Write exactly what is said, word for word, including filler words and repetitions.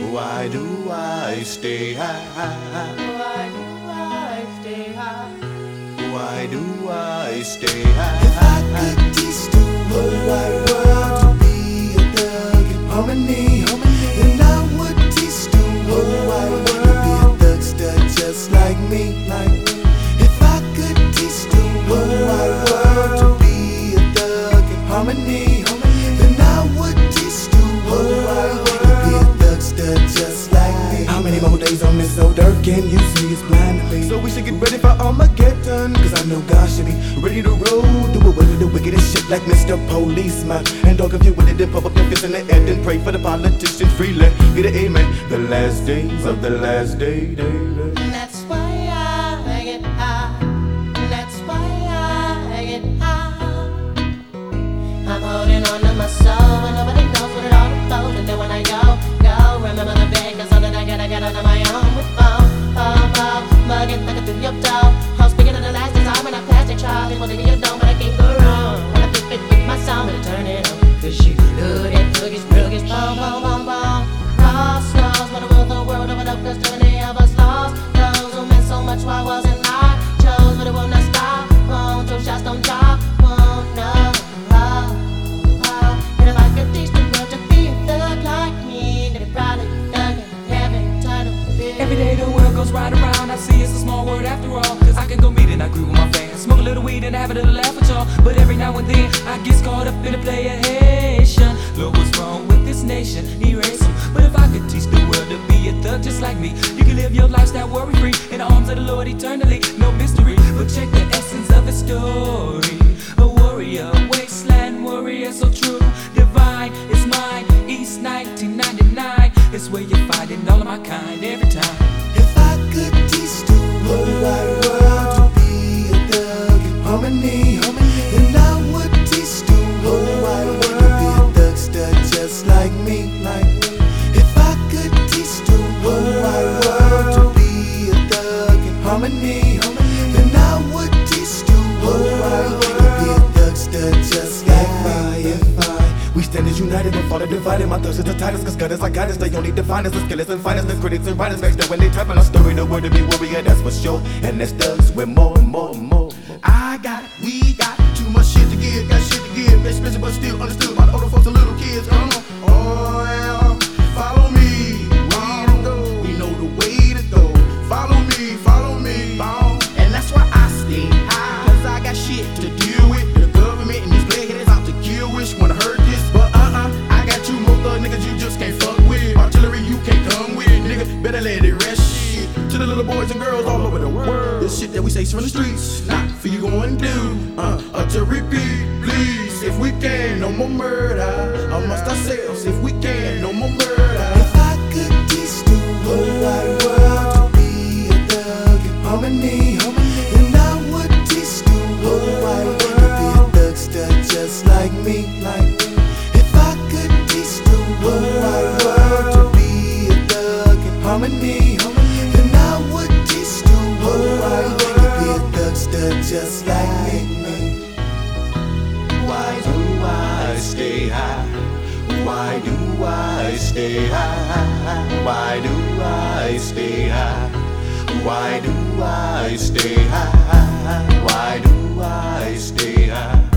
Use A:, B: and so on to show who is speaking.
A: Why do I stay high?
B: Why do I stay high?
A: Why do I stay
C: If I
A: high?
C: could teach the whole wide world to be a thug in harmony, then I would teach the whole wide world to be a thugster just like me. If I could teach the whole wide world to be a thug in harmony, then I would teach the whole wide world to be a thugster just like me. How many more days on this old earth can you see? It's blind to me. So we should get ready for Armageddon, cause I know God should be ready to roll. Do it with the wickedest shit like Mister Policeman. And don't confuse with it, then pump up your fist in the air, then pray for the politicians freely. Get an amen. The last days of the last day, day, day.
B: That's why I get high. That's why I get high. I'm holding on to my soul, and nobody knows what it all about. And then when I go, go, remember the bag, cause all that I got, I got on my own with phone. Oh, oh, mugging, looking through your door. I'm speaking of the last desire when I passed the child. It wasn't in your dome, but I can't go wrong. When I flip it with my sound, and turn it on. Cause you good at boogies, boogies, boom, boom, boom, boom. Crossroads, what a world, the world of it up, cause too many of us lost. Those who meant so much, why wasn't I? Chose, but it will not stop. Won't, two shots don't drop. Won't, no. Oh, oh. And if I could teach the world to be a thug like me, then it probably doesn't have it title.
D: Every day the world goes right around, I see it's a small world after all. Cause I can go meet and I agree with my fans, smoke a little weed and have a little laugh with y'all. But every now and then I get caught up in a play of Haitian. Look, what's wrong with this nation? Erase 'em. But if I could teach the world to be a thug just like me, you can live your lifestyle worry free in the arms of the Lord eternally. No mystery, but check the essence of his story. A warrior, wasteland warrior, so true, divine is mine. East nineteen ninety-nine, it's where you find it, all of my kind every time.
C: If I could teach the whole wide world to be a thug in harmony, then I would teach the whole wide world to be a thugster just like me. If I could teach the whole wide world to be a thug in harmony, then I would teach the whole wide world to be a thugster just like me. If I we stand as united and fall divided. My thirst is the tightest, cause God is like guidance. They only define us, the skillers and finest, the critics and writers. Next day when they type in our story, the word to be warrior, that's for sure. And that's thugs with more and more and more.
A: I got, we got too much shit to give, got shit to give. Expensive but still understood by the older folks and little kids. Come on, oh yeah, follow me. We to go, we know the way to go. Follow me, follow me, boom. And that's why I stay high, cause I got shit to deal with. The government and these blackheads out to kill. Wish wanna hurt this, but uh-uh. I got two more thug niggas you just can't fuck with. Artillery you can't come with, nigga. Better let it rest. Shit to the little boys and girls all over the world. This shit that we say from the streets, not for you go and do. Uh, uh, to repeat, please. If we can, no more murder amongst ourselves. If we can, no more murder.
C: If I could teach the whole wide world to be a thug in harmony, then I would teach the whole wide world to be a thugster just like me. If I could teach the whole wide world to be a thug in harmony, then I would teach the whole wide world to be a thugster just like me.
A: Why do I stay high? Why do I stay high? Why do I stay high? Why do I stay high? Why do I stay high?